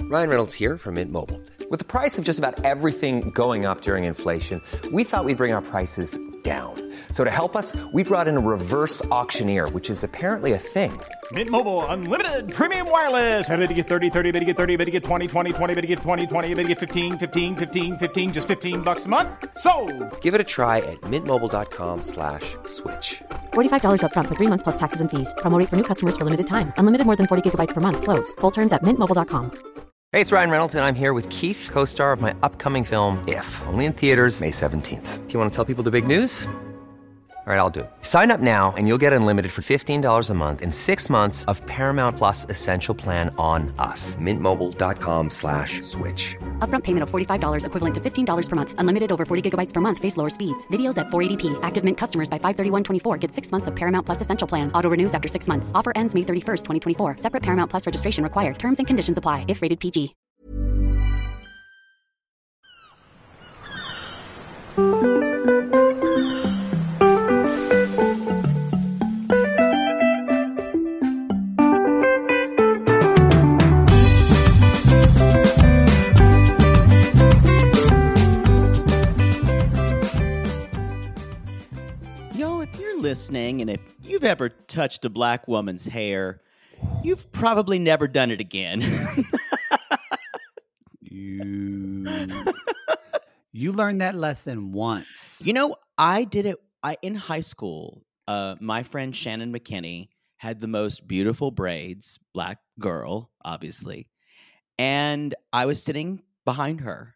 Ryan Reynolds here from Mint Mobile. With the price of just about everything going up during inflation, we thought we'd bring our prices down. So to help us, we brought in a reverse auctioneer, which is apparently a thing. Mint Mobile Unlimited Premium Wireless. How to get 30, 30, bit to get 30, bit to get 20, 20, 20, bit to get 20, 20, bit to get 15, 15, 15, 15, just $15 a month? Sold! Give it a try at mintmobile.com/switch. $45 up front for 3 months plus taxes and fees. Promo rate for new customers for limited time. Unlimited more than 40 gigabytes per month. Slows full terms at mintmobile.com. Hey, it's Ryan Reynolds, and I'm here with Keith, co-star of my upcoming film, If, only in theaters May 17th. Do you want to tell people the big news? All right, I'll do it. Sign up now and you'll get unlimited for $15 a month and 6 months of Paramount Plus Essential Plan on us. Mintmobile.com/switch. Upfront payment of $45 equivalent to $15 per month. Unlimited over 40 gigabytes per month. Face lower speeds. Videos at 480p. Active Mint customers by 531.24 get 6 months of Paramount Plus Essential Plan. Auto renews after 6 months. Offer ends May 31st, 2024. Separate Paramount Plus registration required. Terms and conditions apply if rated PG. Listening, and if you've ever touched a black woman's hair, you've probably never done it again. You learned that lesson once. You know, I did it in high school. My friend Shannon McKinney had the most beautiful braids, black girl, obviously. And I was sitting behind her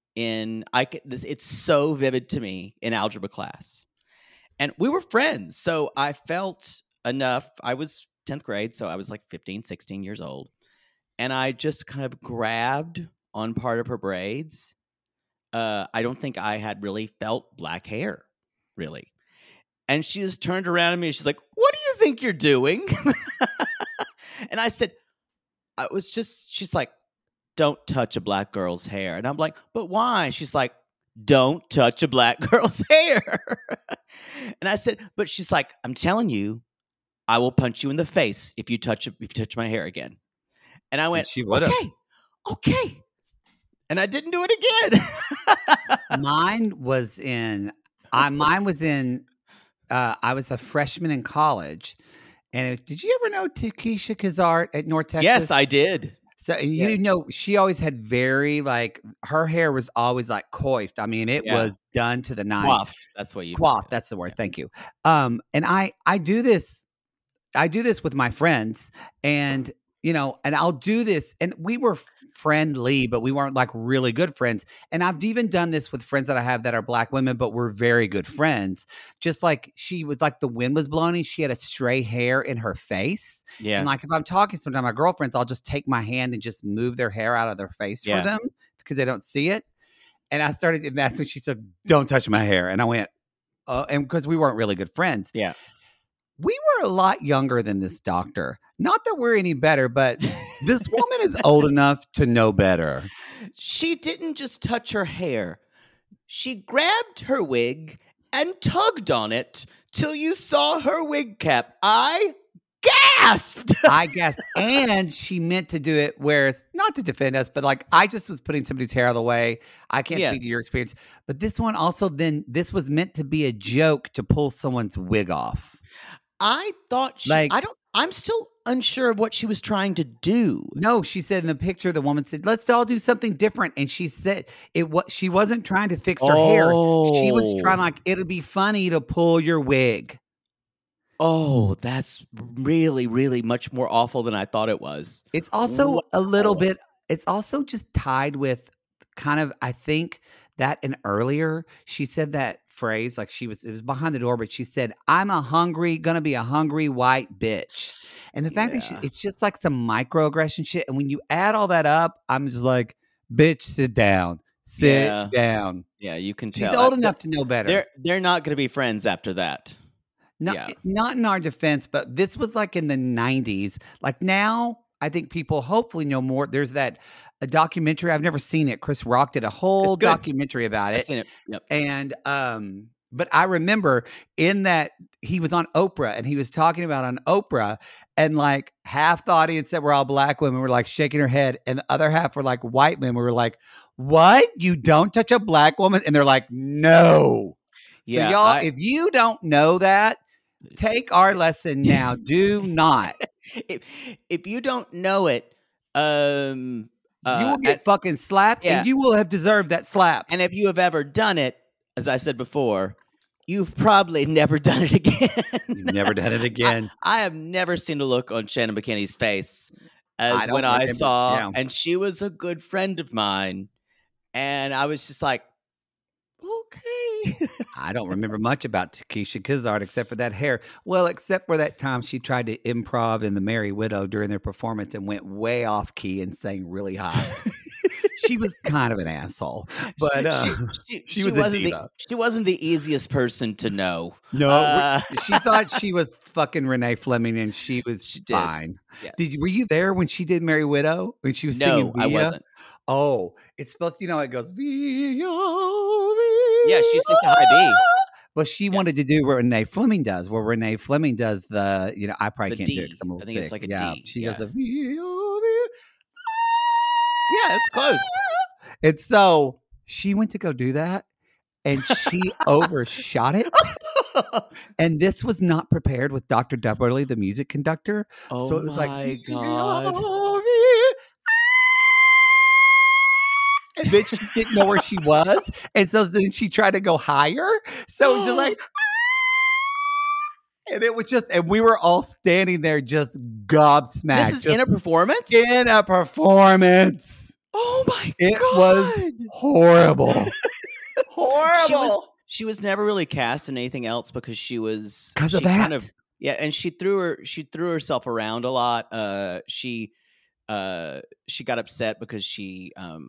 it's so vivid to me in algebra class. And we were friends, so I felt enough. I was 10th grade, so I was like 15, 16 years old. And I just kind of grabbed on part of her braids. I don't think I had really felt black hair, really. And she just turned around at me and she's like, "What do you think you're doing?" And I said, she's like, "Don't touch a black girl's hair." And I'm like, "But why?" She's like, "Don't touch a black girl's hair." And I said, but she's like, "I'm telling you, I will punch you in the face if you touch my hair again." And I went, okay. And I didn't do it again. Mine was I was a freshman in college. And did you ever know Takesha Kazart at North Texas? Yes, I did. So, you know, she always had very, her hair was always coiffed. I mean, it was done to the nines. Coiffed. That's what you Coiffed. That's the word. Yeah. Thank you. And I do this with my friends, and, you know, and I'll do this, and we were friendly, but we weren't really good friends. And I've even done this with friends that I have that are black women, but we're very good friends. Just she was the wind was blowing and she had a stray hair in her face. Yeah. And if I'm talking sometimes my girlfriends, I'll just take my hand and just move their hair out of their face for them because they don't see it. And and that's when she said, "Don't touch my hair." And I went, and because we weren't really good friends. Yeah. We were a lot younger than this doctor. Not that we're any better, but this woman is old enough to know better. She didn't just touch her hair. She grabbed her wig and tugged on it till you saw her wig cap. I gasped. And she meant to do it where, not to defend us, but I just was putting somebody's hair out of the way. I can't speak to your experience. But this one also, this was meant to be a joke to pull someone's wig off. I thought I'm still unsure of what she was trying to do. No, she said in the picture, the woman said, "Let's all do something different." And she said she wasn't trying to fix her hair. She was trying it'll be funny to pull your wig. Oh, that's really, really much more awful than I thought it was. It's also a little bit, it's also just tied with kind of, I think that and earlier she said that phrase, it was behind the door, but she said, gonna be a hungry white bitch. And the fact that it's just some microaggression shit. And when you add all that up, I'm just like, bitch, sit down. Sit down. Yeah, you can tell. She's old enough to know better. They're not going to be friends after that. Not in our defense, but this was in the 90s. Now, I think people hopefully know more. There's a documentary. I've never seen it. Chris Rock did a whole documentary about it. I've seen it. Yep. And But I remember in that he was on Oprah and he was talking about on Oprah, and like half the audience that were all black women were like shaking her head, and the other half were like white men. We were like, "What? You don't touch a black woman?" And they're like, "No." So y'all, if you don't know that, take our lesson now. Do not. If you don't know it, you will get fucking slapped, and you will have deserved that slap. And if you have ever done it, as I said before, you've probably never done it again. You've never done it again. I have never seen a look on Shannon McKinney's face as when I saw, and she was a good friend of mine, and I was just like, okay. I don't remember much about Keisha Kizard except for that hair. Well, except for that time she tried to improv in The Merry Widow during their performance and went way off key and sang really high. She was kind of an asshole, but she was a diva. She wasn't the easiest person to know. No, she thought she was fucking Renee Fleming, and she fine. Yes. Were you there when she did Merry Widow when she was singing? No, I wasn't. Oh, it's supposed to, it goes Via. Yeah, she sings the high B. But she wanted to do what Renee Fleming does. Where Renee Fleming does the, I probably can't do it because I'm a little sick. It's like a D. She goes a yeah, it's close. And so she went to go do that, and she overshot it. And this was not prepared with Dr. Dubberly, the music conductor. Oh, so it was my God. And then she didn't know where she was. And so then she tried to go higher. So it was just like, and it was just, and we were all standing there just gobsmacked. This is in a performance? In a performance. Oh my God. It was horrible. Horrible. She was never really cast in anything else because she was because of that. And she threw herself around a lot. She got upset because she got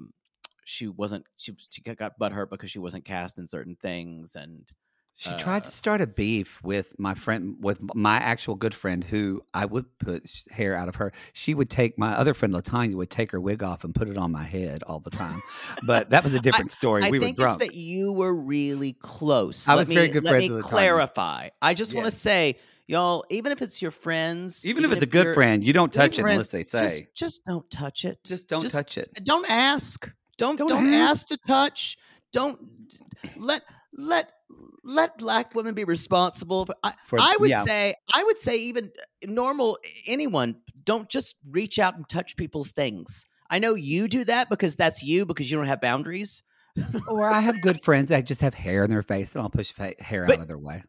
butthurt because she wasn't cast in certain things, and she tried to start a beef with my actual good friend, who I would put hair out of her. She would take my other friend Latanya would take her wig off and put it on my head all the time. But that was a different story. We were drunk. It's that you were really close. I was very good friends with Latanya. Let me clarify. I just want to say, y'all, even if it's your friends, even if it's a good friend, you don't touch it unless they say. Just don't touch it. Just don't touch it. Don't ask. Don't ask to touch. Don't let black women be responsible. I would say even normal anyone, don't just reach out and touch people's things. I know you do that because that's you, because you don't have boundaries. Or I have good friends that just have hair in their face, and I'll push hair out of their way.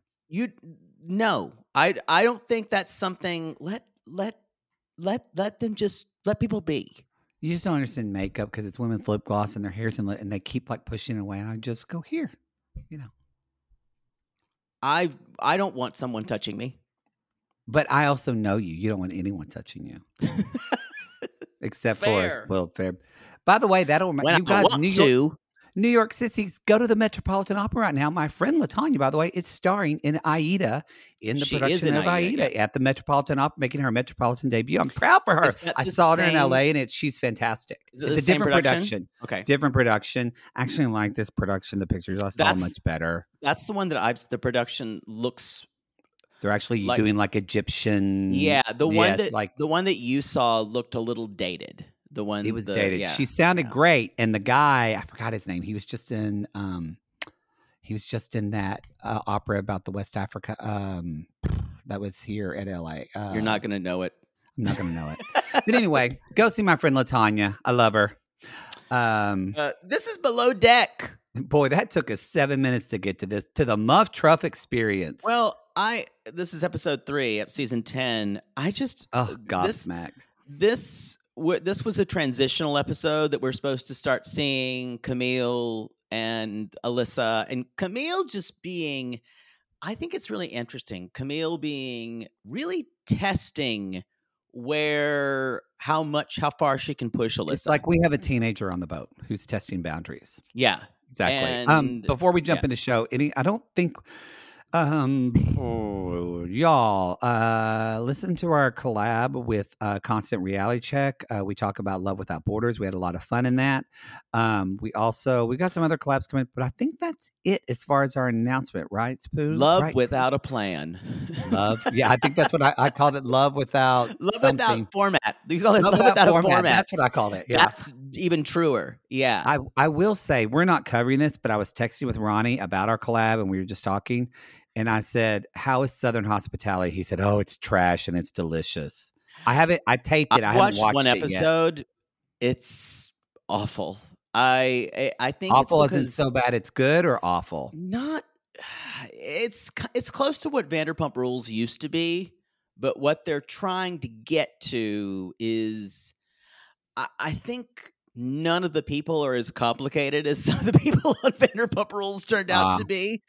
I don't think that's something. Let them just let people be. You just don't understand makeup because it's women's lip gloss and their hair's and they keep like pushing away, and I just go here, I don't want someone touching me. But I also know you. You don't want anyone touching you. Except fair. Fair. By the way, that'll remind you guys, New York sissies, go to the Metropolitan Opera right now. My friend Latanya, by the way, is starring in Aida, in the production of Aida at the Metropolitan Opera, making her Metropolitan debut. I'm proud for her. I saw her in LA, and she's fantastic. It's a different production. Okay. Different production. Actually, I like this production. The pictures I saw much better. That's the one that the production looks. They're actually doing like Egyptian. Yeah, the one that you saw looked a little dated. The one it was dated. Yeah. She sounded great, and the guy, I forgot his name. He was just in that opera about the West Africa that was here at LA. You're not gonna know it. I'm not gonna know it. But anyway, go see my friend Latanya. I love her. This is Below Deck. Boy, that took us 7 minutes to get to this, to the Muff Truff experience. Well, this is episode 3 of season 10. Gobsmacked. This was a transitional episode that we're supposed to start seeing Camille and Alyssa, and Camille just being, I think it's really interesting. Camille being really testing how far she can push Alyssa. It's like we have a teenager on the boat who's testing boundaries. Yeah, exactly. Before we jump into the show, Y'all, listen to our collab with Constant Reality Check. We talk about Love Without Borders. We had a lot of fun in that. We got some other collabs coming, but I think that's it as far as our announcement, right, Spoo? Love right? Without a Plan. Love. Yeah, I think that's what I called it. Love Without Without Format. You call it Love Without a Format. That's what I called it. Yeah. That's even truer. Yeah. I will say, we're not covering this, but I was texting with Ronnie about our collab and we were just talking. And I said, how is Southern Hospitality? He said, oh, it's trash and it's delicious. I taped it. I haven't watched one episode. Yet. It's awful. I think awful isn't so bad. It's good or awful? Not. It's close to what Vanderpump Rules used to be, but what they're trying to get to is, I think none of the people are as complicated as some of the people on Vanderpump Rules turned out to be.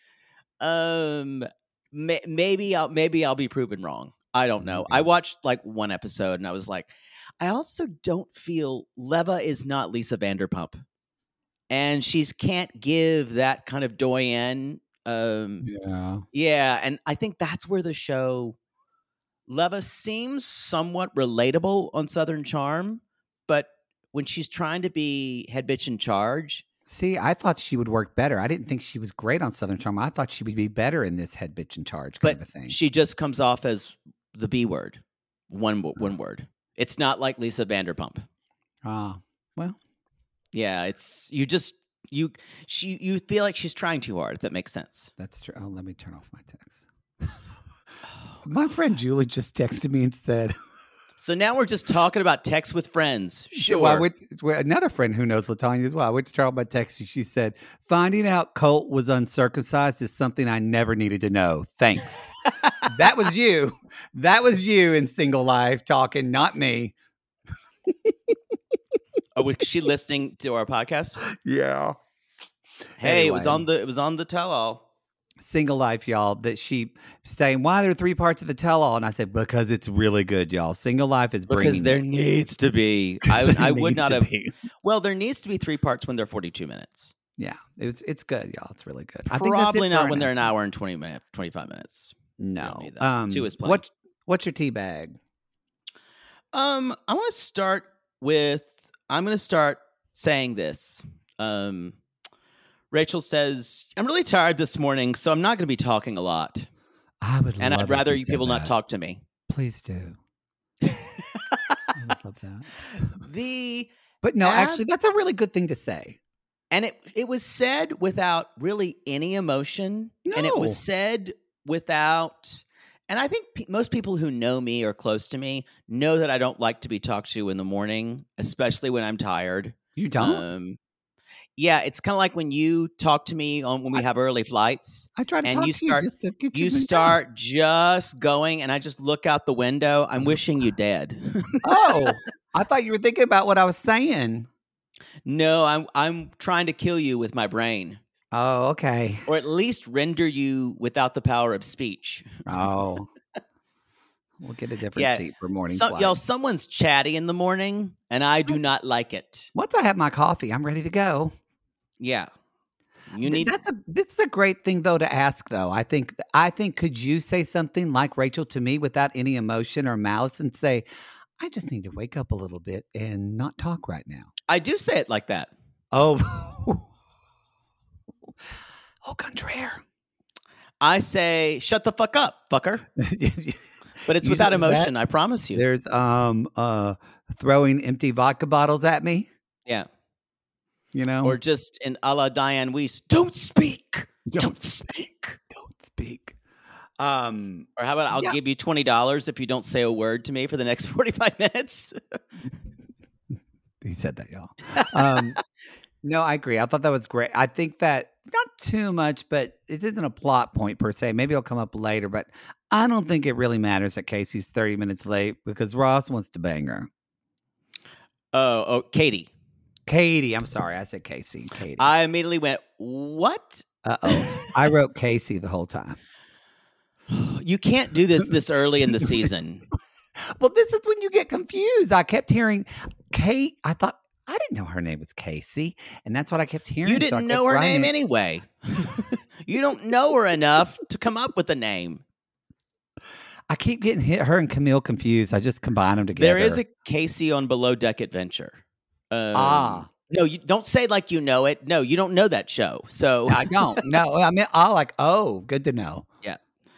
Maybe I'll be proven wrong. I don't know. I watched like one episode and I was like, I also don't feel Leva is not Lisa Vanderpump, and she can't give that kind of doyen. Yeah, and I think that's where the show Leva seems somewhat relatable on Southern Charm, but when she's trying to be head bitch in charge. See, I thought she would work better. I didn't think she was great on Southern Charm. I thought she would be better in this head bitch in charge kind of a thing. She just comes off as the B word, one word. It's not like Lisa Vanderpump. Well, yeah, it's you feel like she's trying too hard. If that makes sense. That's true. Oh, let me turn off my text. My friend Julie just texted me and said. So now we're just talking about text with friends. Sure. Another friend who knows LaTanya as well. I went to talk about text. She said, finding out Colt was uncircumcised is something I never needed to know. Thanks. That was you. That was you in Single Life talking, not me. Oh, was she listening to our podcast? Yeah. Hey, anyway. It was on the tell-all. Single Life, y'all, that she saying, why are there 3 parts of the tell-all? And I said, because it's really good, y'all. Single Life is bringing... Because there needs to be. I would not have... Well, there needs to be 3 parts when they're 42 minutes. Yeah, it's good, y'all. It's really good. Probably not when they're an hour and 25 minutes. No. 2 is plenty. What's your tea bag? I'm going to start saying this. Rachel says, I'm really tired this morning, so I'm not going to be talking a lot. And I'd rather you people not talk to me. Please do. I would love that. But no, actually, that's a really good thing to say. And it was said without really any emotion. No. And it was said without... And I think most people who know me or close to me know that I don't like to be talked to in the morning, especially when I'm tired. You don't? Yeah, it's kind of like when you talk to me when we have early flights. I try to talk to you just to get you start just going, and I just look out the window. I'm wishing you dead. Oh, I thought you were thinking about what I was saying. No, I'm trying to kill you with my brain. Oh, okay. Or at least render you without the power of speech. Oh. We'll get a different seat for morning flight. Y'all, someone's chatty in the morning, and I do not like it. Once I have my coffee, I'm ready to go. Yeah. This is a great thing, though, to ask, though. I think, could you say something like Rachel to me without any emotion or malice and say, I just need to wake up a little bit and not talk right now? I do say it like that. Oh. Au contraire. I say, shut the fuck up, fucker. But it's without emotion, I promise you. There's throwing empty vodka bottles at me. Yeah. You know? Or just in a la Diane Weiss, don't speak. Don't speak. Don't speak. Or how about I'll give you $20 if you don't say a word to me for the next 45 minutes? He said that, y'all. No, I agree. I thought that was great. I think that not too much, but it isn't a plot point per se. Maybe it'll come up later, but I don't think it really matters that Casey's 30 minutes late because Ross wants to bang her. Oh, Katie. Katie. I'm sorry. I said Casey. Katie. I immediately went, what? Uh-oh. I wrote Casey the whole time. You can't do this early in the season. Well, this is when you get confused. I kept hearing Kate. I thought I didn't know her name was Casey, and that's what I kept hearing. You so I didn't kept know her writing name it. anyway. You don't know her enough to come up with a name. I keep getting her and Camille confused. I just combine them together. There is a Casey on Below Deck Adventure. Ah. No, you don't say like you know it. No, you don't know that show. So I don't. No, I mean, I like. Oh, good to know. yeah.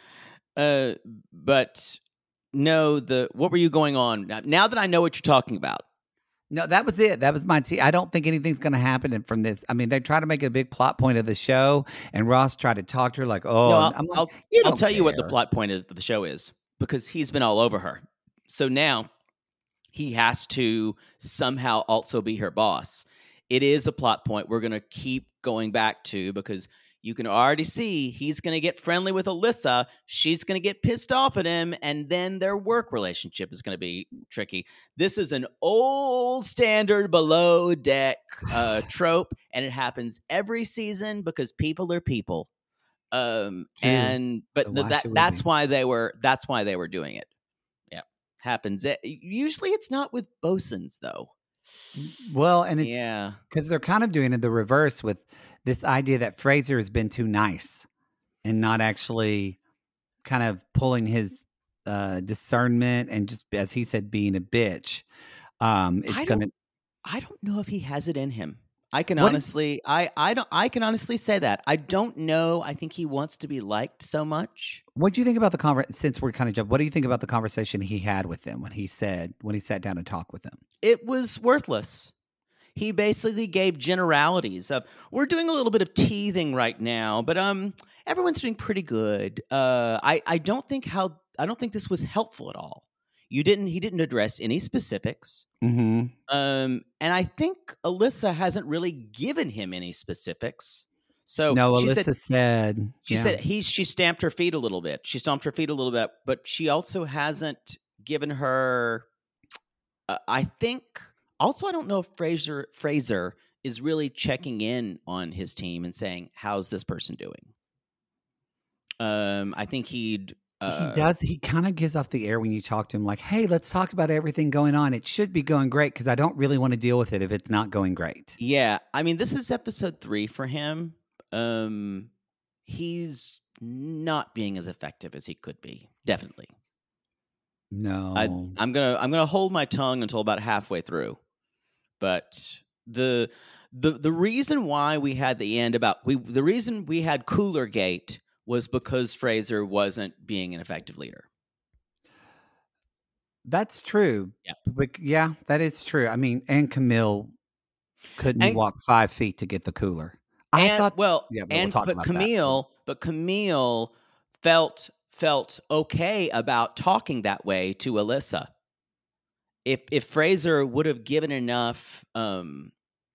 But no, what were you going on? Now that I know what you're talking about. No, that was it. That was my I don't think anything's going to happen from this. I mean, they try to make a big plot point of the show, and Ross tried to talk to her like, "Oh, No, I'm like, I'll tell you what the plot point of the show is, because he's been all over her. So now he has to somehow also be her boss. It is a plot point we're going to keep going back to, because you can already see he's going to get friendly with Alyssa. She's going to get pissed off at him, and then their work relationship is going to be tricky. This is an old standard Below Deck trope, and it happens every season because people are people. That's why they were doing it. Yeah, happens. Usually, it's not with bosuns though. Well, and it's because they're kind of doing it the reverse with this idea that Fraser has been too nice and not actually kind of pulling his discernment and just, as he said, being a bitch. I don't know if he has it in him. I can honestly say that. I don't know. I think he wants to be liked so much. What do you think about the conversation? Since we're kind of jumping, what do you think about the conversation he had with them when he sat down and talked with them? It was worthless. He basically gave generalities of, we're doing a little bit of teething right now, but everyone's doing pretty good. I don't think this was helpful at all. He didn't address any specifics. Mm-hmm. And I think Alyssa hasn't really given him any specifics. So no, she Alyssa said she stamped her feet a little bit. She stomped her feet a little bit, but she also hasn't given her. I think. Also, I don't know if Fraser is really checking in on his team and saying, "How's this person doing?" I think he does. He kind of gives off the air when you talk to him, like, "Hey, let's talk about everything going on. It should be going great because I don't really want to deal with it if it's not going great." Yeah, I mean, this is episode 3 for him. He's not being as effective as he could be. Definitely. No, I'm gonna hold my tongue until about halfway through. But the reason why we had the reason we had Cooler Gate was because Fraser wasn't being an effective leader. That's true. Yeah. But yeah, that is true. I mean, and Camille couldn't walk 5 feet to get the cooler. Camille felt okay about talking that way to Alyssa. If Fraser would have given enough, you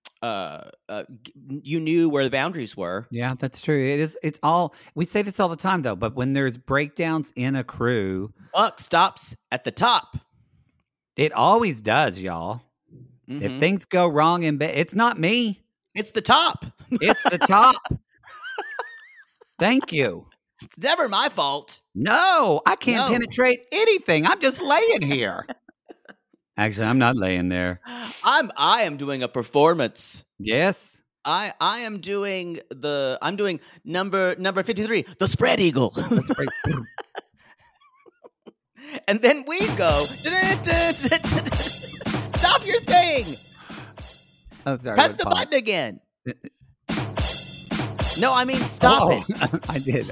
knew where the boundaries were. Yeah, that's true. It's all, we say this all the time though, but when there's breakdowns in a crew, buck stops at the top. It always does, y'all. Mm-hmm. If things go wrong in bed, it's not me. It's the top. It's the top. Thank you. It's never my fault. No, I can't penetrate anything. I'm just laying here. Actually, I'm not laying there. I am doing a performance. Yes. I'm doing number 53, the spread eagle. And then we go, stop your thing. Oh, sorry. Press the button again. No, I mean, stop it. I did.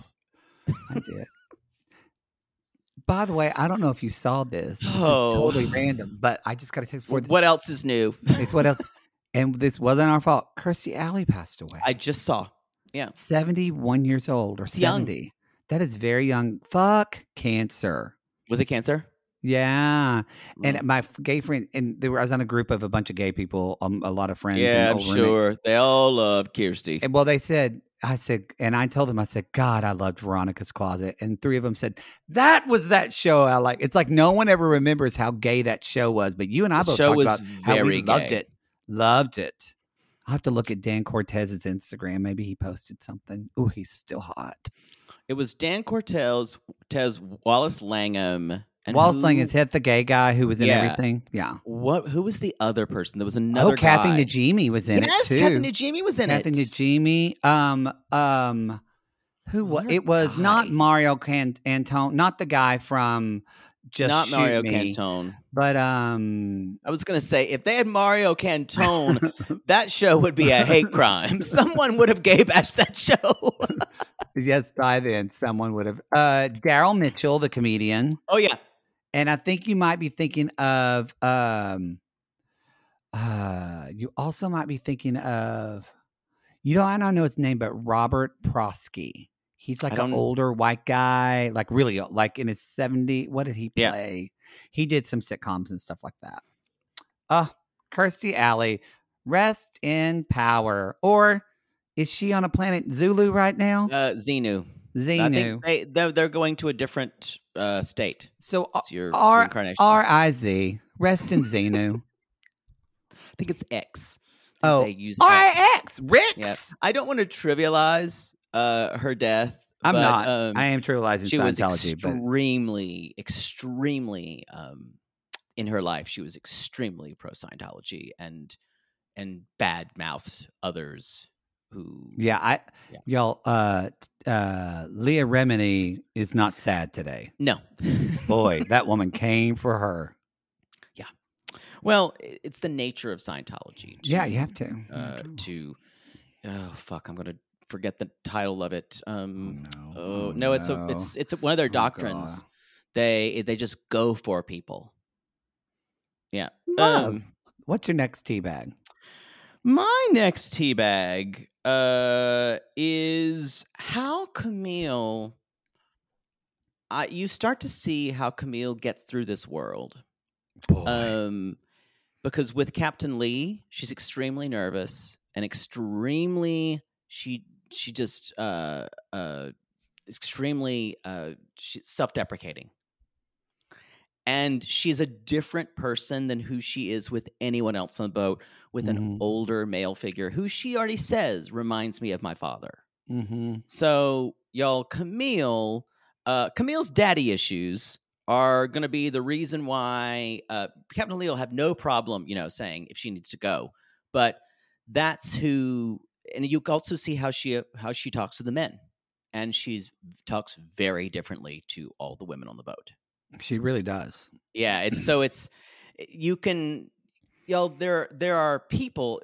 By the way, I don't know if you saw this. This is totally random, but I just got to text for what else is new? It's what else. And this wasn't our fault. Kirstie Alley passed away. I just saw. Yeah. 71 years old or 70. Young. That is very young. Fuck cancer. Was it cancer? Yeah. And my gay friend, and I was on a group of a bunch of gay people, a lot of friends. Yeah, I'm sure. They all love Kirstie. And, well, I told them, God, I loved Veronica's Closet. And 3 of them said, that was that show I like. It's like no one ever remembers how gay that show was. But you and I both talked about how we loved it. Loved it. I'll have to look at Dan Cortez's Instagram. Maybe he posted something. Ooh, he's still hot. It was Dan Cortez, Wallace Langham, Waltzling is hit the gay guy who was in Yeah. everything. Yeah. Who was the other person? There was another Kathy guy. Najimy was in it too. Yes, Kathy Najimy was in Kathy it. Najimy. Who was Another it? Was not guy. Mario Cantone, not the guy from Just Not Shoot Mario Me, Cantone. but I was going to say, if they had Mario Cantone, that show would be a hate crime. Someone would have gay bashed that show. yes, by then someone would have. Daryl Mitchell, the comedian, Oh, yeah. and I think you might be thinking of. You also might be thinking of. I don't know his name, but Robert Prosky. He's like an older white guy, like really like in his 70s. What did he play? He did some sitcoms and stuff like that. Kirstie Alley, rest in power. Or is she on a planet Zulu right now? Xenu. Xenu. I think they're going to a different state. So It's your reincarnation. R-I-Z, rest in Xenu. I think it's X. Oh, They use R-I-X, Rix. Yeah. I don't want to trivialize her death. I'm but, not. I am trivializing she was Scientology. extremely in her life. She was extremely pro Scientology and bad mouthed others who. Yeah, y'all. Leah Remini is not sad today. No, Boy, that woman came for her. well, it's the nature of Scientology. Yeah, you have to. Oh fuck! I'm gonna forget the title of it. no, it's one of their doctrines. God. They just go for people. Yeah. Love. What's your next tea bag? My next tea bag is how Camille. You start to see how Camille gets through this world. Boy. Because with Captain Lee, she's extremely nervous and extremely extremely self-deprecating. And she's a different person than who she is with anyone else on the boat, with an older male figure who she already says reminds me of my father. Mm-hmm. So, y'all, Camille's daddy issues are going to be the reason why Captain Lee will have no problem, saying if she needs to go. But that's who, and you can also see how she talks to the men, and talks very differently to all the women on the boat. She really does. Yeah, there are people,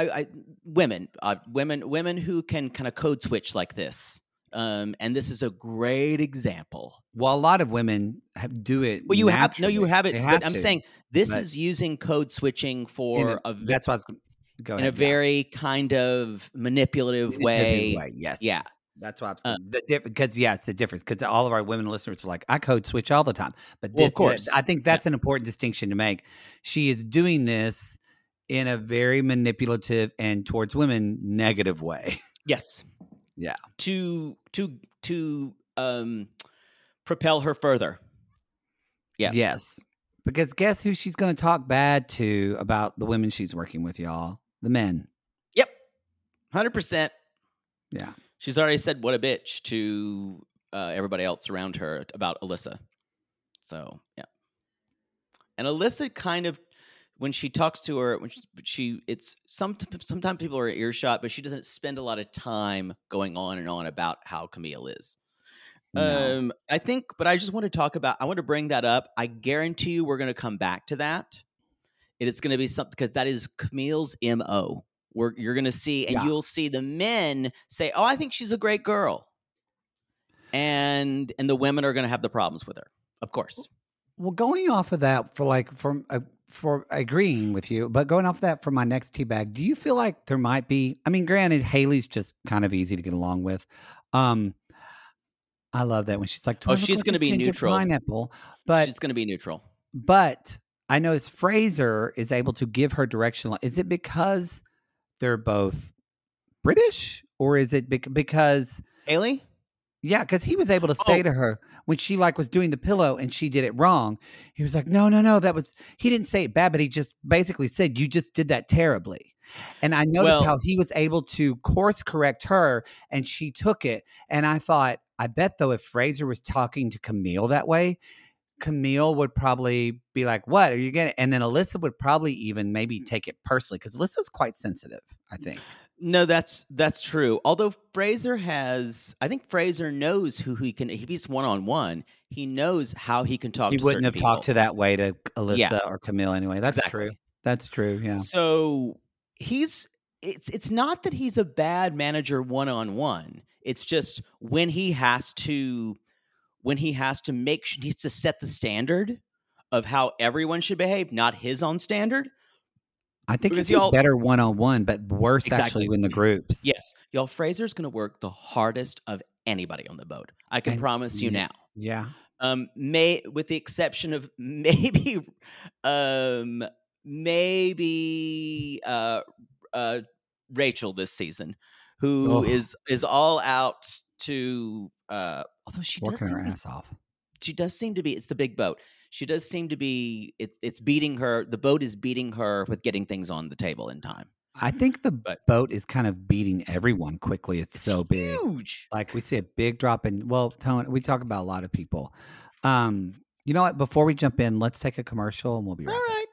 women who can kind of code switch like this. And this is a great example. Well, a lot of women do it. Well, you have it. But I'm saying this is using code switching for that's what I was going in a very kind of manipulative way. Yes. Yeah. That's why I'm saying because it's a difference. Because all of our women listeners are like, I code switch all the time. But of course, I think that's an important distinction to make. She is doing this in a very manipulative and towards women negative way. Yes. Yeah. To propel her further. Yeah. Yes. Because guess who she's going to talk bad to about the women she's working with, y'all? The men. Yep. 100%. Yeah. She's already said what a bitch to everybody else around her about Alyssa. So, yeah. And Alyssa kind of, when she talks to her, sometimes people are earshot, but she doesn't spend a lot of time going on and on about how Camille is. No. I just want I want to bring that up. I guarantee you we're going to come back to that. It's going to be something, because that is Camille's MO. You're going to see, and you'll see the men say, "Oh, I think she's a great girl," and the women are going to have the problems with her, of course. Well, going off of that, for agreeing with you, but going off of that for my next tea bag, do you feel like there might be? I mean, granted, Haley's just kind of easy to get along with. I love that when she's like, she's going to be neutral. Pineapple, but she's going to be neutral. But I notice Fraser is able to give her direction. Is it because they're both British, or is it because Haley? Yeah, because he was able to say to her when she was doing the pillow and she did it wrong. He was like, no, he didn't say it bad, but he just basically said, you just did that terribly. And I noticed how he was able to course correct her, and she took it. And I thought, I bet though, if Fraser was talking to Camille that way, Camille would probably be like, "What are you getting?" And then Alyssa would probably even maybe take it personally because Alyssa's quite sensitive, I think. No, that's true. Although I think Fraser knows who he can. If he's one-on-one, he knows how he can talk. He to wouldn't certain have people. talked to that way to Alyssa Yeah. or Camille anyway. That's Exactly. true. That's true. Yeah. So it's not that he's a bad manager one-on-one. It's just when he has to set the standard of how everyone should behave, not his own standard. I think Because he's better one-on-one, but worse actually in the groups. Yes. Y'all, Fraser's going to work the hardest of anybody on the boat. I can promise you now. Yeah. With the exception of maybe Rachel this season, who is all out to although she working does her ass off. She does seem to be. It's the big boat. She does seem to be. It's beating her. The boat is beating her with getting things on the table in time. I think the boat is kind of beating everyone quickly. It's so big. Huge. Like we see a big drop in. Well, Tony, we talk about a lot of people. You know what? Before we jump in, let's take a commercial and we'll be right back. All right.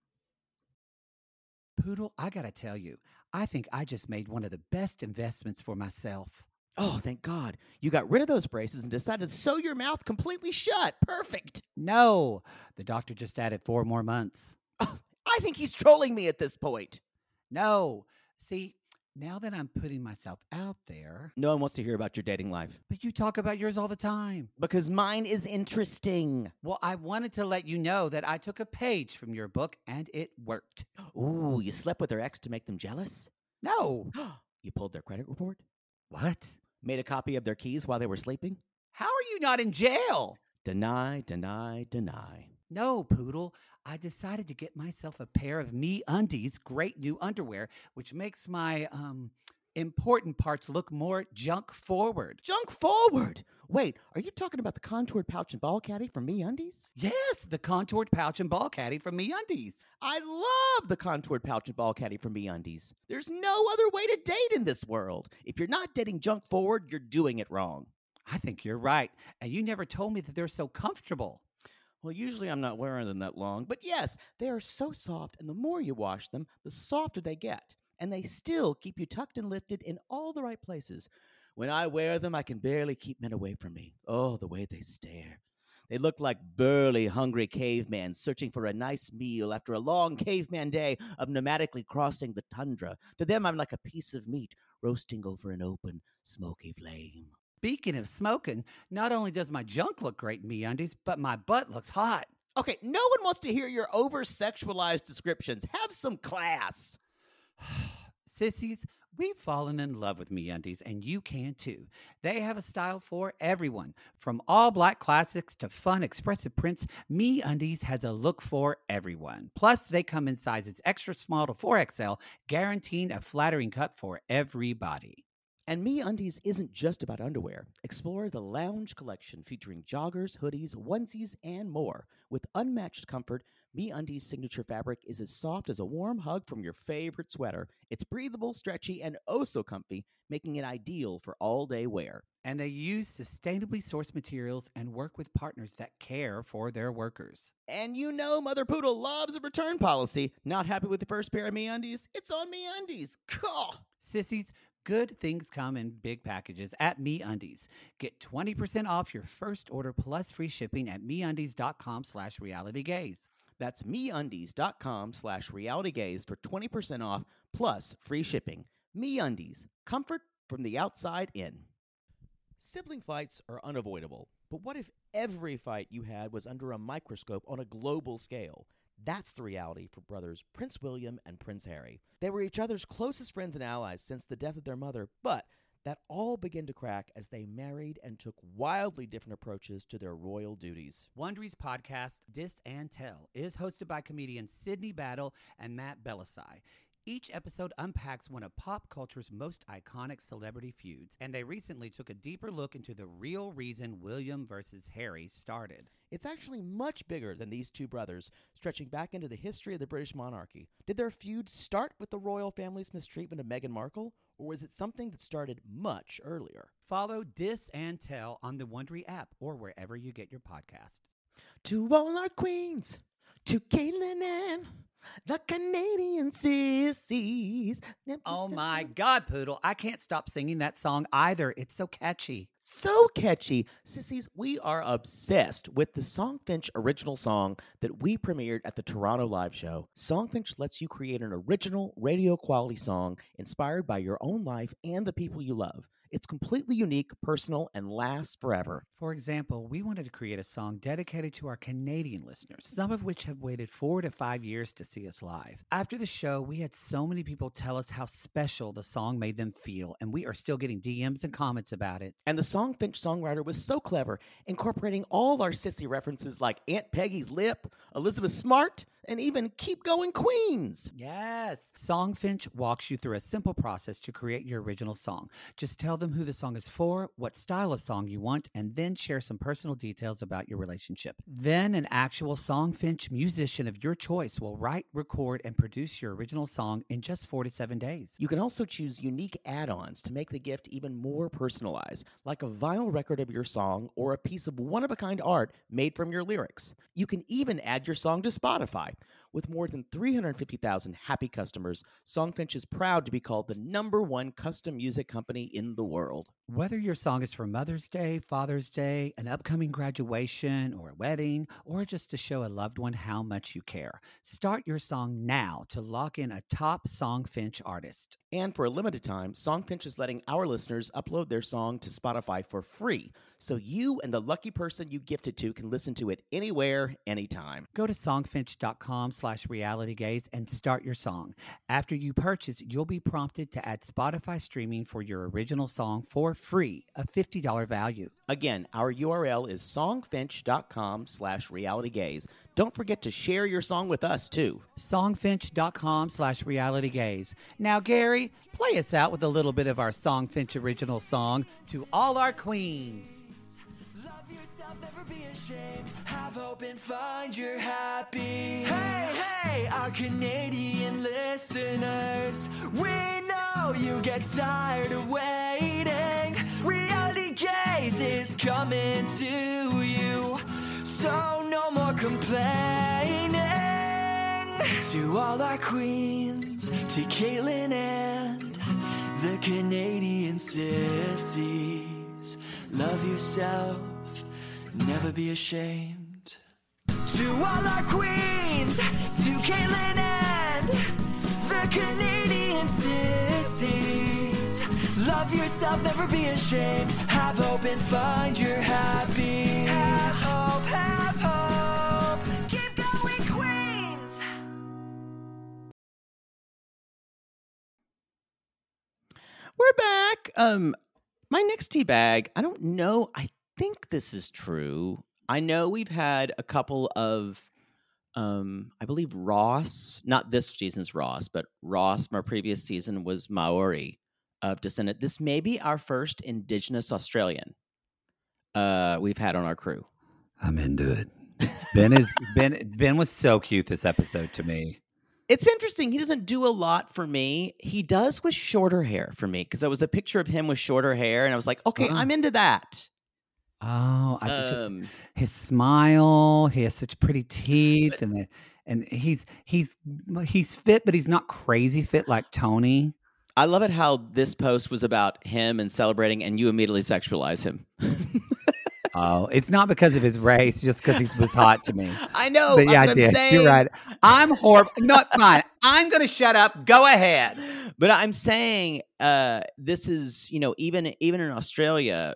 Poodle, I gotta tell you, I think I just made one of the best investments for myself. Oh, thank God. You got rid of those braces and decided to sew your mouth completely shut. Perfect. No, the doctor just added 4 more months. I think he's trolling me at this point. No. See, now that I'm putting myself out there. No one wants to hear about your dating life. But you talk about yours all the time. Because mine is interesting. Well, I wanted to let you know that I took a page from your book and it worked. Ooh, you slept with their ex to make them jealous? No. You pulled their credit report? What? Made a copy of their keys while they were sleeping? How are you not in jail? Deny, deny, deny. No, Poodle. I decided to get myself a pair of MeUndies great new underwear, which makes my important parts look more junk forward. Junk forward? Wait, are you talking about the contoured pouch and ball caddy from MeUndies? Yes, the contoured pouch and ball caddy from MeUndies. I love the contoured pouch and ball caddy from MeUndies. There's no other way to date in this world. If you're not dating junk forward, you're doing it wrong. I think you're right. And you never told me that they're so comfortable. Well, usually I'm not wearing them that long, but yes, they are so soft, and the more you wash them, the softer they get. And they still keep you tucked and lifted in all the right places. When I wear them, I can barely keep men away from me. Oh, the way they stare. They look like burly, hungry cavemen searching for a nice meal after a long caveman day of nomadically crossing the tundra. To them, I'm like a piece of meat roasting over an open, smoky flame. Speaking of smoking, not only does my junk look great in MeUndies, but my butt looks hot. Okay, no one wants to hear your over-sexualized descriptions. Have some class. Sissies, we've fallen in love with MeUndies, and you can too. They have a style for everyone. From all black classics to fun, expressive prints, MeUndies has a look for everyone. Plus, they come in sizes extra small to 4XL, guaranteeing a flattering cut for everybody. And MeUndies isn't just about underwear. Explore the Lounge collection featuring joggers, hoodies, onesies, and more. With unmatched comfort, MeUndies' signature fabric is as soft as a warm hug from your favorite sweater. It's breathable, stretchy, and oh so comfy, making it ideal for all-day wear. And they use sustainably sourced materials and work with partners that care for their workers. And you know Mother Poodle loves a return policy. Not happy with the first pair of MeUndies? It's on MeUndies. Cool. Sissies, good things come in big packages at MeUndies. Get 20% off your first order plus free shipping at MeUndies.com/realitygaze. That's MeUndies.com/realitygaze for 20% off plus free shipping. MeUndies, comfort from the outside in. Sibling fights are unavoidable, but what if every fight you had was under a microscope on a global scale? That's the reality for brothers Prince William and Prince Harry. They were each other's closest friends and allies since the death of their mother, but that all began to crack as they married and took wildly different approaches to their royal duties. Wondery's podcast, Dis and Tell, is hosted by comedians Sydney Battle and Matt Belisai. Each episode unpacks one of pop culture's most iconic celebrity feuds, and they recently took a deeper look into the real reason William versus Harry started. It's actually much bigger than these two brothers, stretching back into the history of the British monarchy. Did their feud start with the royal family's mistreatment of Meghan Markle, or was it something that started much earlier? Follow Dis and Tell on the Wondery app or wherever you get your podcast. To all our queens, to Caitlin and the Canadian sissies. Oh my God, Poodle. I can't stop singing that song either. It's so catchy. So catchy. Sissies, we are obsessed with the Songfinch original song that we premiered at the Toronto Live Show. Songfinch lets you create an original radio quality song inspired by your own life and the people you love. It's completely unique, personal, and lasts forever. For example, we wanted to create a song dedicated to our Canadian listeners, some of which have waited 4 to 5 years to see us live. After the show, we had so many people tell us how special the song made them feel, and we are still getting DMs and comments about it. And the Songfinch songwriter was so clever, incorporating all our sissy references like Aunt Peggy's Lip, Elizabeth Smart, and even Keep Going Queens. Yes. Songfinch walks you through a simple process to create your original song. Just tell them who the song is for, what style of song you want, and then share some personal details about your relationship. Then an actual Songfinch musician of your choice will write, record, and produce your original song in just 4 to 7 days. You can also choose unique add-ons to make the gift even more personalized, like a vinyl record of your song or a piece of one-of-a-kind art made from your lyrics. You can even add your song to Spotify. With more than 350,000 happy customers, Songfinch is proud to be called the #1 custom music company in the world. Whether your song is for Mother's Day, Father's Day, an upcoming graduation, or a wedding, or just to show a loved one how much you care, start your song now to lock in a top Songfinch artist. And for a limited time, Songfinch is letting our listeners upload their song to Spotify for free, so you and the lucky person you gifted to can listen to it anywhere, anytime. Go to songfinch.com/realitygaze and start your song. After you purchase, you'll be prompted to add Spotify streaming for your original song for free, a $50 value. Again, our URL is songfinch.com/realitygaze. Don't forget to share your song with us, too. Songfinch.com/realitygaze. Now, Gary, play us out with a little bit of our Songfinch original song, To All Our Queens. Love yourself, never be ashamed. Have hope and find your happy. Hey, hey, our Canadian listeners. We know you get tired of waiting. Reality Gaze is coming to you. So no more complaining. To all our queens, to Caitlin and the Canadian sissies. Love yourself, never be ashamed. To all our queens, to Caitlin and the Canadian sissies. Love yourself, never be ashamed. Have hope and find your happy. Have hope, have hope. Keep going, queens. We're back. My next tea bag, I don't know. I think this is true. I know we've had a couple of, I believe Ross, not this season's Ross, but Ross from our previous season was Maori of descendant. This may be our first Indigenous Australian we've had on our crew. I'm into it. Ben was so cute this episode to me. It's interesting. He doesn't do a lot for me. He does with shorter hair for me, because there was a picture of him with shorter hair, and I was like, okay, I'm into that. Oh, I just his smile. He has such pretty teeth, and he's fit, but he's not crazy fit like Tony. I love it how this post was about him and celebrating, and you immediately sexualize him. Oh, it's not because of his race, just because he was hot to me. I know. But yeah, I did. You're right. I'm horrible. No, fine. I'm going to shut up. Go ahead. But I'm saying this is, even in Australia,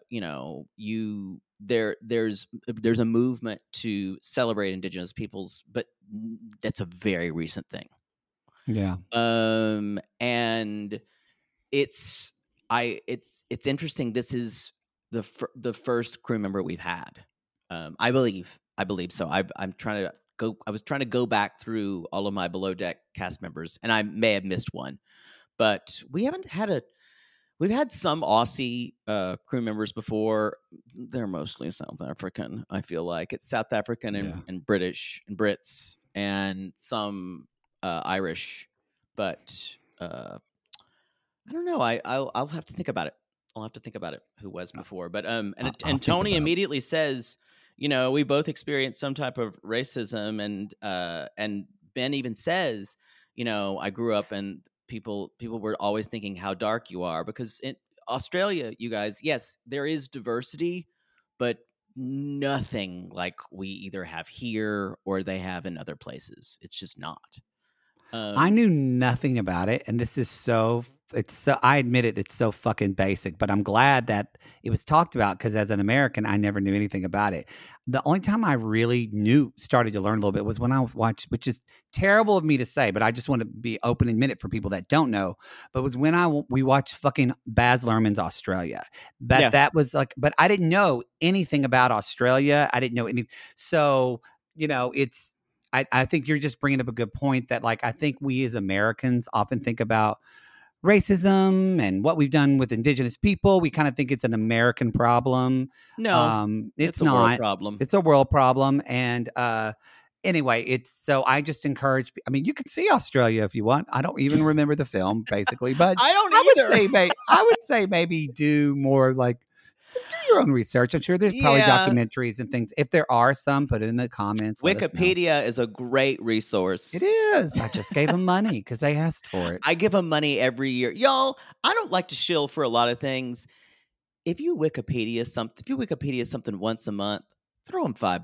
there's a movement to celebrate Indigenous peoples, but that's a very recent thing. Yeah. And it's interesting. This is the first crew member we've had. I believe so. I was trying to go back through all of my Below Deck cast members, and I may have missed one, but we've had some Aussie crew members before. They're mostly South African. I feel like it's South African and British and Brits, and some Irish, but I don't know. I'll have to think about it. I'll have to think about it. Who was before, but and Tony immediately says, we both experienced some type of racism, and Ben even says, I grew up and people were always thinking how dark you are, because in Australia, you guys, yes, there is diversity, but nothing like we either have here or they have in other places. It's just not. I knew nothing about it, and this is I admit it, it's so fucking basic, but I'm glad that it was talked about, because as an American, I never knew anything about it. The only time I really started to learn a little bit was when I watched, which is terrible of me to say, but I just want to be open and admit it for people that don't know, but was when we watched fucking Baz Luhrmann's Australia. That was like, but I didn't know anything about Australia. I didn't know any. So, it's, I think you're just bringing up a good point that, like, I think we as Americans often think about racism and what we've done with indigenous people. We kind of think it's an American problem. No, it's not. World problem. It's a world problem. And anyway, so I just encourage. I mean, you can see Australia if you want. I don't even remember the film, basically, but I don't either. I would say maybe do more like. Do your own research. I'm sure there's probably documentaries and things. If there are some, put it in the comments. Wikipedia is a great resource. It is. I just gave them money because they asked for it. I give them money every year. Y'all, I don't like to shill for a lot of things. If you Wikipedia something once a month, throw them $5.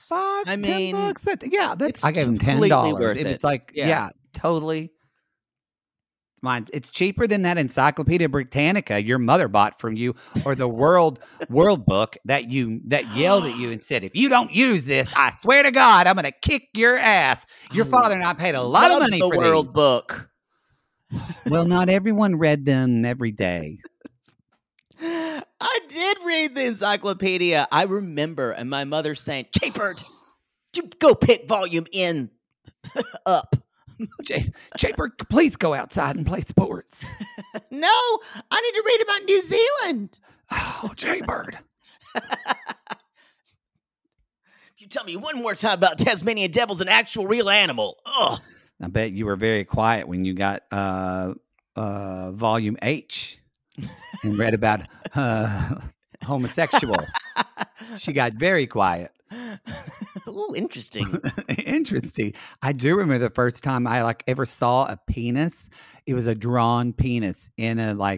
$10. I gave them $10. It was like, totally. Mine, it's cheaper than that Encyclopedia Britannica your mother bought from you, or the World Book that yelled at you and said, "If you don't use this, I swear to God, I'm going to kick your ass." Your father and I paid a lot of money for the World Book. Well, not everyone read them every day. I did read the encyclopedia. I remember, and my mother saying, "Chapert, you go pick volume N up." Chaper, please go outside and play sports. No, I need to read about New Zealand. Oh, Jaybird. You tell me one more time about Tasmanian Devil's an actual real animal. Ugh. I bet you were very quiet when you got volume H and read about homosexual. She got very quiet. Ooh, interesting. Interesting. I do remember the first time I ever saw a penis. It was a drawn penis in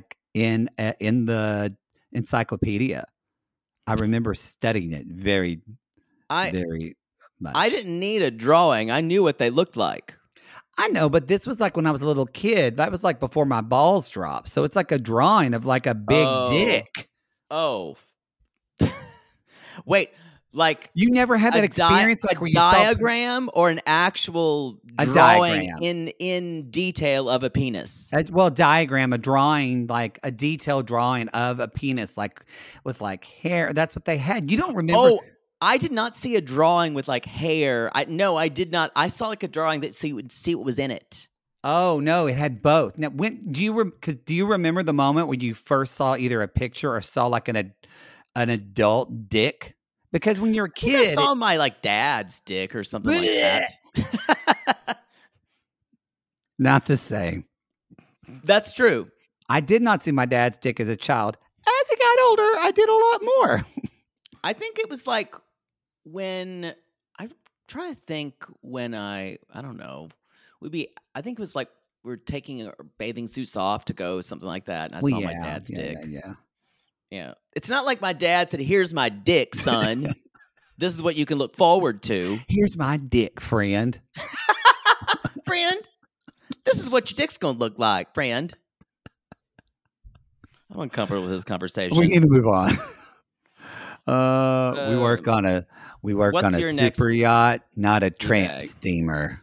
the encyclopedia. I remember studying it very much. I didn't need a drawing. I knew what they looked like. I know, but this was like when I was a little kid. That was like before my balls dropped. So it's like a drawing of like a big dick. Oh. Wait. Like, you never had that experience, like where you diagram or an actual drawing in detail of a penis? A drawing, like a detailed drawing of a penis, like with like hair. That's what they had. You don't remember? Oh, I did not see a drawing with like hair. No, I did not. I saw like a drawing so you would see what was in it. Oh no, it had both. Now, do you remember the moment when you first saw either a picture or saw like an adult dick? Because when you're a kid, I saw my like dad's dick or something like that. Not the same. That's true. I did not see my dad's dick as a child. As I got older, I did a lot more. I think it was like when I'm trying to think when I don't know. I think it was like we're taking our bathing suits off to go, something like that. And I saw my dad's dick. Yeah. It's not like my dad said, "Here's my dick, son. This is what you can look forward to. Here's my dick, friend." Friend, this is what your dick's going to look like, friend. I'm uncomfortable with this conversation. We need to move on. We work on a super yacht, not a tramp steamer.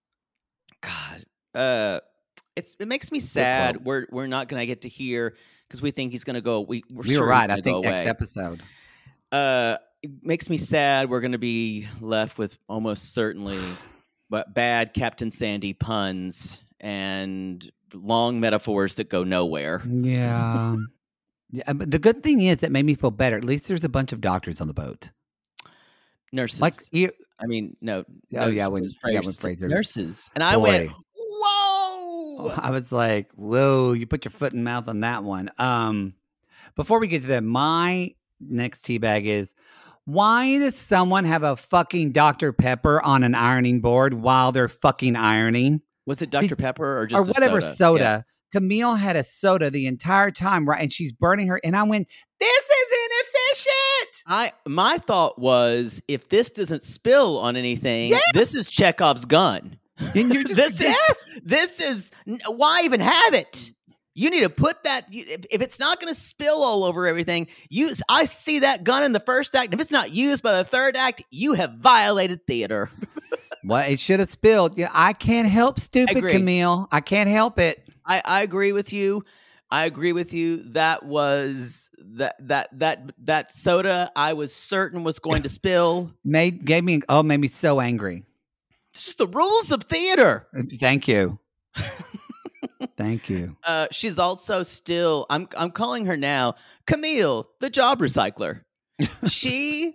God, it makes me sad. We're not going to get to hear, because we think he's going to go. We were right. I think next episode. It makes me sad. We're going to be left with almost certainly bad Captain Sandy puns and long metaphors that go nowhere. Yeah. Yeah. But the good thing is it made me feel better. At least there's a bunch of doctors on the boat. Nurses. Like you. I mean, no. Oh yeah, when Fraser. Nurses. And I went, whoa. I was like, whoa, you put your foot in mouth on that one. Before we get to that, my next teabag is, Why does someone have a fucking Dr. Pepper on an ironing board while they're fucking ironing? Was it Dr. Pepper or just whatever a soda? Yeah. Camille had a soda the entire time, right? And she's burning her. And I went, this is inefficient. My thought was, if this doesn't spill on anything, Yes! this is Chekhov's gun. And you're just, This is why even have it? You need to put that. If it's not going to spill all over everything, I see that gun in the first act. If it's not used by the third act, you have violated theater. Well, it should have spilled. Yeah, I can't help stupid Agreed. Camille. I can't help it. I agree with you. I agree with you. That was that soda I was certain was going to spill. Made me so angry. It's just the rules of theater. Thank you. Thank you. She's also still. I'm calling her now Camille, the job recycler. She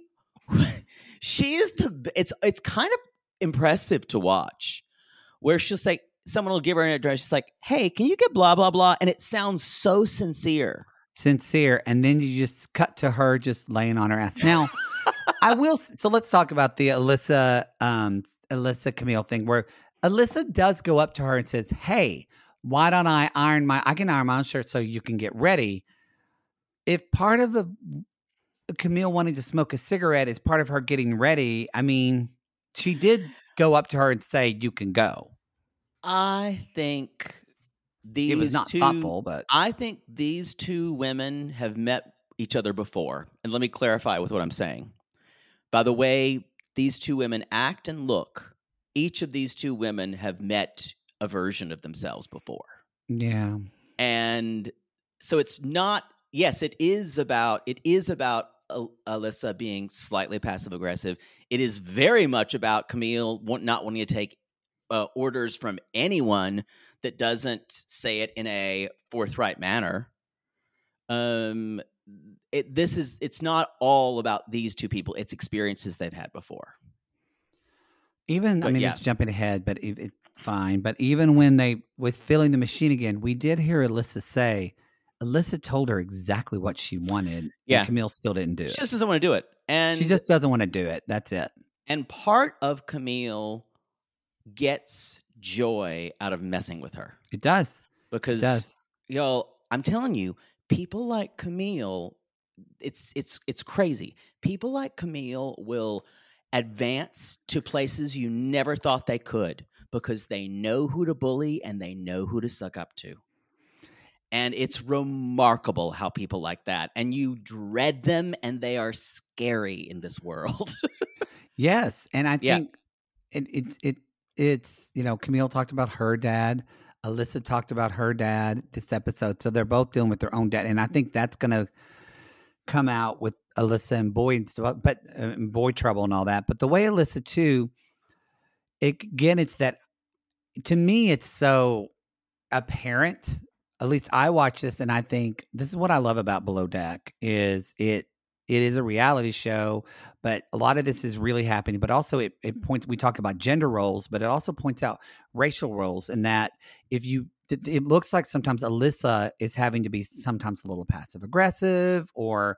is the. It's kind of impressive to watch, where she'll say, someone will give her an address. She's like, "Hey, can you get blah blah blah?" And it sounds so sincere. And then you just cut to her just laying on her ass. Now, so let's talk about the Alyssa Camille thing, where Alyssa does go up to her and says, "Hey, why don't I can iron my own shirt so you can get ready." If part of the Camille wanting to smoke a cigarette is part of her getting ready, I mean, she did go up to her and say, "You can go." I think it was not thoughtful, but I think these two women have met each other before. And let me clarify with what I'm saying. By the way these two women act and look, each of these two women have met a version of themselves before. Yeah. And so it's not, yes, it is about Alyssa being slightly passive aggressive. It is very much about Camille not wanting to take orders from anyone that doesn't say it in a forthright manner. It's not all about these two people. It's experiences they've had before. It's jumping ahead, but it's fine. But even when with filling the machine again, we did hear Alyssa told her exactly what she wanted. Yeah. And Camille still didn't do it. She just doesn't want to do it. And she just doesn't want to do it. That's it. And part of Camille gets joy out of messing with her. It does. Because, y'all, I'm telling you, people like Camille, it's crazy. People like Camille will advance to places you never thought they could because they know who to bully and they know who to suck up to. And it's remarkable how people like that. And you dread them, and they are scary in this world. Yes. And I think it's, Camille talked about her dad. Alyssa talked about her dad this episode. So they're both dealing with their own dad. And I think that's going to come out with Alyssa and Boy and stuff, but Boy trouble and all that. But the way Alyssa too, it's that, to me, it's so apparent. At least I watch this and I think this is what I love about Below Deck is it is a reality show, but a lot of this is really happening. But also it points, we talk about gender roles, but it also points out racial roles, and that it looks like sometimes Alyssa is having to be sometimes a little passive aggressive,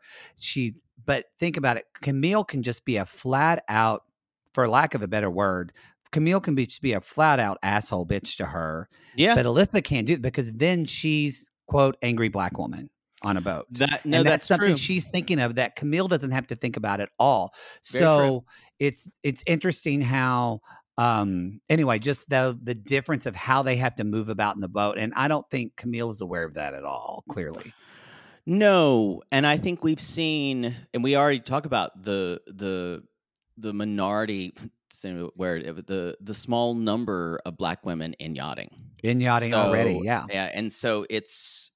but think about it. Camille can just be a flat out, for lack of a better word, Camille can just be a flat out asshole bitch to her. Yeah. But Alyssa can't do it because then she's, quote, angry black woman on a boat. That's something true. She's thinking of that Camille doesn't have to think about at all. Very so it's interesting how, anyway, just the difference of how they have to move about in the boat. And I don't think Camille is aware of that at all, clearly. No. And I think we've seen, and we already talk about the minority, where the small number of black women in yachting already. Yeah. And so it's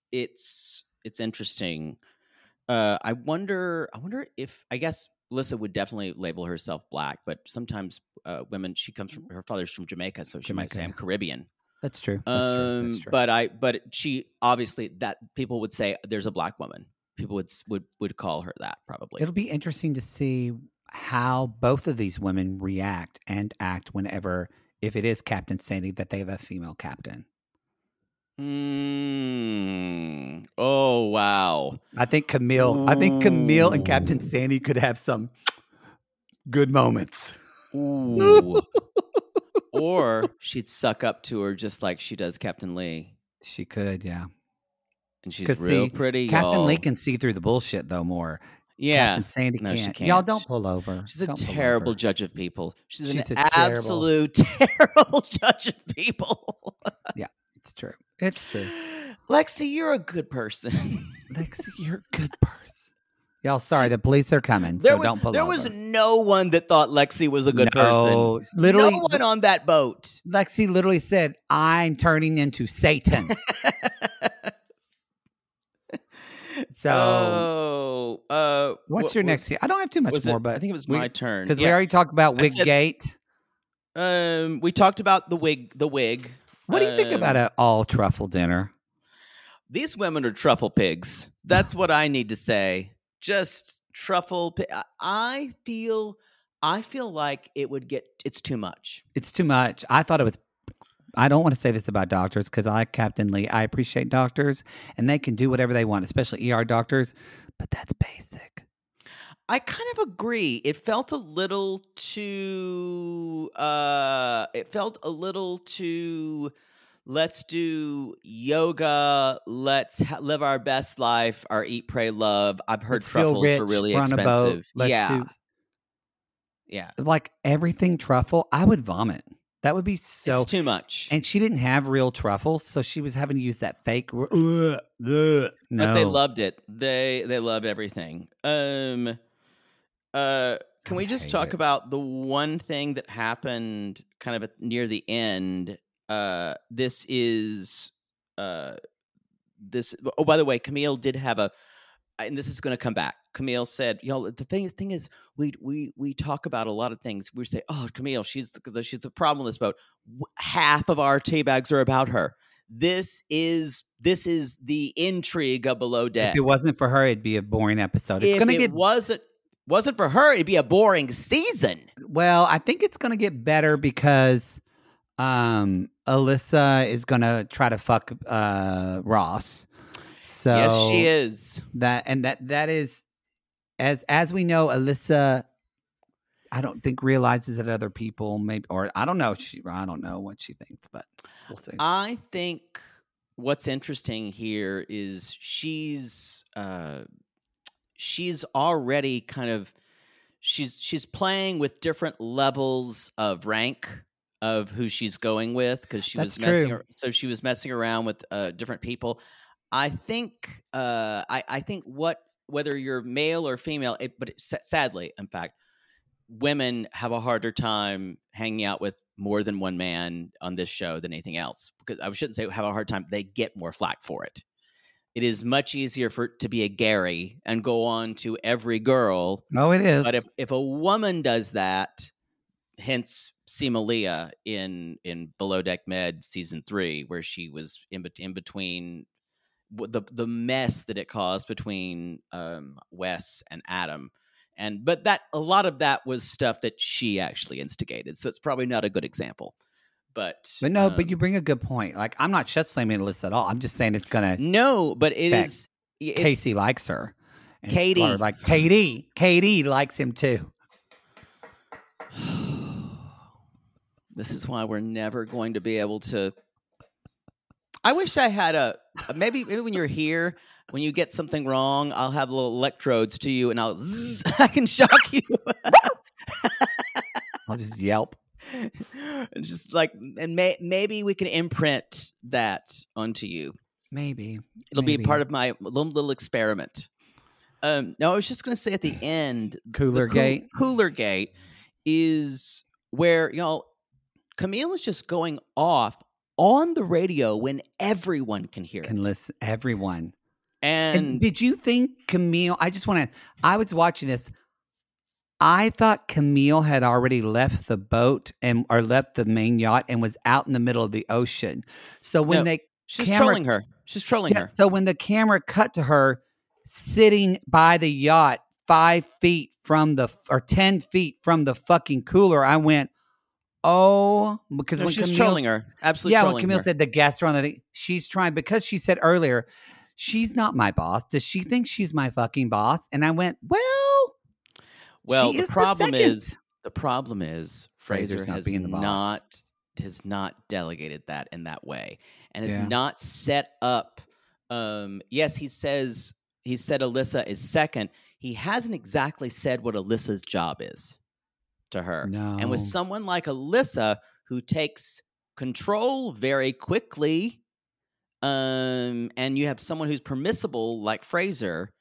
interesting. I wonder if, I guess Alyssa would definitely label herself black, but sometimes women, her father's from Jamaica, so she might say I'm Caribbean. That's true. That's true. But she obviously, that people would say there's a black woman. People would call her that probably. It'll be interesting to see how both of these women react and act whenever, if it is Captain Sandy, that they have a female captain. Oh, wow. I think Camille and Captain Sandy could have some good moments. Ooh. Or she'd suck up to her just like she does Captain Lee. She could, yeah. And she's real pretty. Captain y'all. Lee can see through the bullshit though more. Yeah. Captain Sandy No, she can't. can't. Y'all don't pull over. She's a Don't pull terrible over. judge of people. She's an a terrible- absolute terrible judge of people. Yeah, it's true. It's true. Lexi, you're a good person. Lexi, you're a good person. Y'all, sorry, the police are coming, so don't pull there over. was no one that thought Lexi was a good person. Literally, no one on that boat. Lexi literally said, "I'm turning into Satan." So, what's your next? I don't have too much more, but I think it was my turn because we already talked about I said- Wiggate. We talked about the wig. What do you think about an all truffle dinner? These women are truffle pigs. That's what I need to say. Just truffle. I feel like it's too much. It's too much. I thought it was. I don't want to say this about doctors because Captain Lee, I appreciate doctors and they can do whatever they want, especially ER doctors, but that's basic. I kind of agree. It felt a little too. Let's do yoga. Let's live our best life. Our eat, pray, love. I've heard Let's feel truffles rich, are really run a boat. expensive. Yeah, like everything truffle, I would vomit. That would be so. It's too much. And she didn't have real truffles, so she was having to use that fake. No, But they loved it. They loved everything. Can we just talk about the one thing that happened kind of near the end? This is this. Oh, by the way, Camille did have and this is going to come back. Camille said, "Y'all, the thing is, we talk about a lot of things. We say, oh, Camille, she's the problem with this boat. Half of our tea bags are about her. This is the intrigue of Below Deck. If it wasn't for her, it'd be a boring episode. It's gonna get wasn't for her, it'd be a boring season. Well, I think it's going to get better because Alyssa is going to try to fuck Ross. So yes, she is. That is as we know, Alyssa, I don't think realizes that other people maybe, or I don't know. I don't know what she thinks, but we'll see. I think what's interesting here is she's already kind of she's playing with different levels of rank of who she's going with because she was messing around with different people. I think whether you're male or female, sadly, in fact, women have a harder time hanging out with more than one man on this show than anything else. Because I shouldn't say have a hard time; they get more flack for it. It is much easier to be a Gary and go on to every girl. Oh, it is. But if a woman does that, hence Sima Leah in Below Deck Med season 3, where she was in between the mess that it caused between Wes and Adam, but that a lot of that was stuff that she actually instigated. So it's probably not a good example. But you bring a good point. Like, I'm not shut slamming Alyssa at all. I'm just saying it's gonna. No, but it's Casey likes her. And Katie, like Katie likes him too. This is why we're never going to be able to. I wish I had maybe when you're here, when you get something wrong, I'll have little electrodes to you, and I can shock you. I'll just yelp. And just like, and maybe we can imprint that onto you. Maybe it'll be part of my little experiment. No, I was just going to say at the end, Coolergate is where Camille is just going off on the radio when everyone can hear it. Listen, everyone. And did you think Camille? I was watching this. I thought Camille had already left the boat or left the main yacht and was out in the middle of the ocean. So when she's trolling her. She's trolling her. So when the camera cut to her sitting by the yacht 5 feet from 10 feet from the fucking cooler, I went, oh, because when she's Camille, trolling her. Absolutely. Yeah, trolling when Camille her. said the guests are on the thing, she's trying, because she said earlier she's not my boss. Does she think she's my fucking boss? And I went, well, the problem is Fraser not being the boss. has not delegated that in that way, and has Yeah. not set up. Yes, he said Alyssa is second. He hasn't exactly said what Alyssa's job is to her. No. And with someone like Alyssa who takes control very quickly, and you have someone who's permissible like Fraser,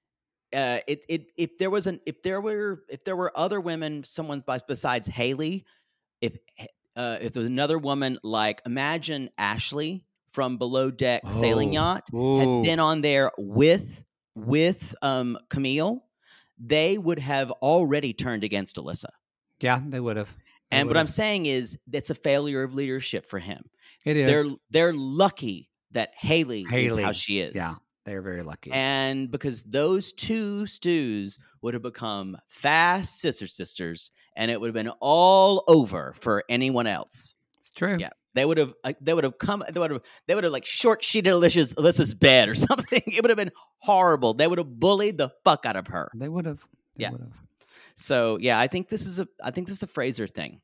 if there were other women, someone besides Haley, if there was another woman, like imagine Ashley from Below Deck Sailing Yacht had been on there with Camille, they would have already turned against Alyssa. Yeah, they would have. And what I'm saying is that's a failure of leadership for him. It is. They're lucky that Haley is how she is. Yeah, they're very lucky. And because those two stews would have become fast sisters, and it would have been all over for anyone else. It's true. Yeah, they would have like short sheeted Alyssa's bed or something. It would have been horrible. They would have bullied the fuck out of her. They would have. Yeah. So yeah, I think this is a Fraser thing.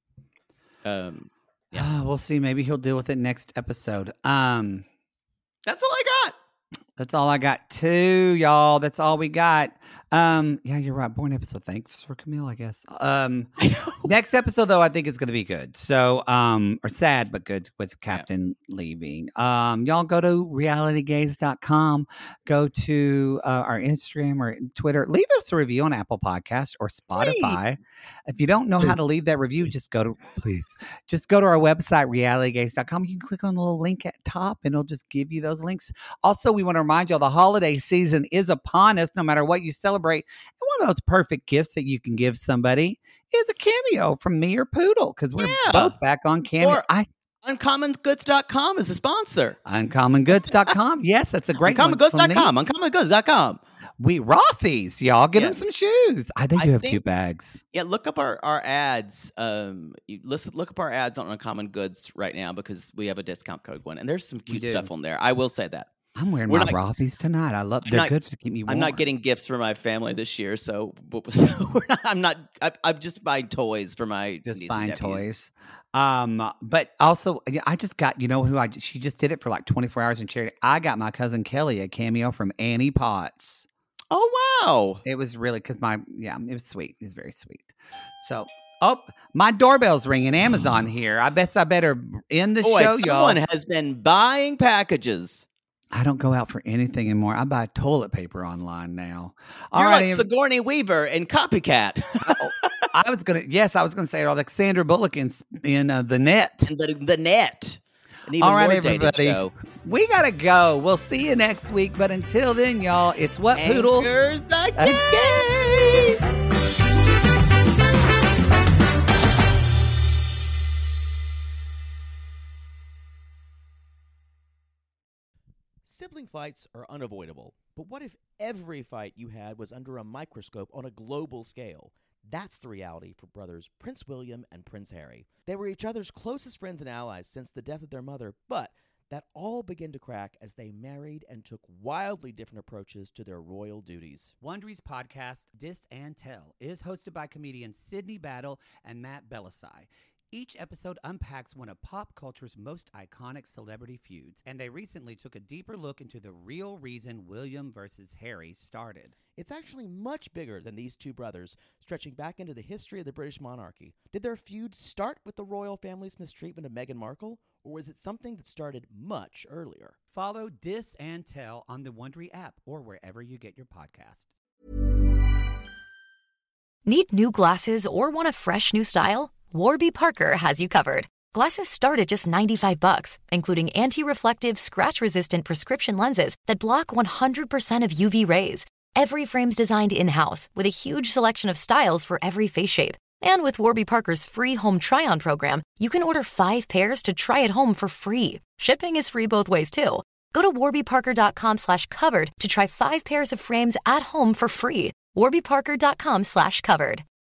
We'll see. Maybe he'll deal with it next episode. That's all I got. That's all I got too, y'all. That's all we got. Yeah, you're right. Boring episode. Thanks for Camille, I guess. Next episode, though, I think it's going to be good. So, or sad, but good with Captain leaving. Y'all go to realitygaze.com. Go to our Instagram or Twitter. Leave us a review on Apple Podcast or Spotify. Please. If you don't know how to leave that review, just go to our website, realitygaze.com. You can click on the little link at top and it'll just give you those links. Also, we want to remind y'all the holiday season is upon us, no matter what you celebrate. And one of those perfect gifts that you can give somebody is a cameo from me or Poodle, because we're both back on Cameo. Or UncommonGoods.com is a sponsor. UncommonGoods.com. Yes, that's a great one. UncommonGoods.com. We Rothy's, y'all. Get them some shoes. They do have cute bags. Yeah, look up our ads. Look up our ads on Uncommon Goods right now, because we have a discount code one, and there's some cute stuff on there. I will say that. I'm wearing my Rothy's tonight. They're good to keep me warm. I'm not getting gifts for my family this year, so I'm just buying toys for my just buying toys. But also, I just got, she just did it for like 24 hours in charity. I got my cousin Kelly a cameo from Annie Potts. Oh, wow. It was really, it was sweet. It was very sweet. So, my doorbell's ringing. Amazon here. I better end the show, y'all. Someone has been buying packages. I don't go out for anything anymore. I buy toilet paper online now. You're like Sigourney Weaver and Copycat. I was gonna say it all, like Sandra Bullock in The Net. And the Net. All right, everybody. We gotta go. We'll see you next week. But until then, y'all, it's what, Poodle? Anchors again. Sibling fights are unavoidable, but what if every fight you had was under a microscope on a global scale? That's the reality for brothers Prince William and Prince Harry. They were each other's closest friends and allies since the death of their mother, but that all began to crack as they married and took wildly different approaches to their royal duties. Wondery's podcast, Dis and Tell, is hosted by comedians Sydney Battle and Matt Belisai. Each episode unpacks one of pop culture's most iconic celebrity feuds, and they recently took a deeper look into the real reason William versus Harry started. It's actually much bigger than these two brothers, stretching back into the history of the British monarchy. Did their feud start with the royal family's mistreatment of Meghan Markle, or was it something that started much earlier? Follow Dis and Tell on the Wondery app or wherever you get your podcasts. Need new glasses or want a fresh new style? Warby Parker has you covered. Glasses start at just $95, including anti-reflective, scratch-resistant prescription lenses that block 100% of UV rays. Every frame's designed in-house with a huge selection of styles for every face shape. And with Warby Parker's free home try-on program, you can order 5 pairs to try at home for free. Shipping is free both ways, too. Go to warbyparker.com/covered to try 5 pairs of frames at home for free. warbyparker.com/covered.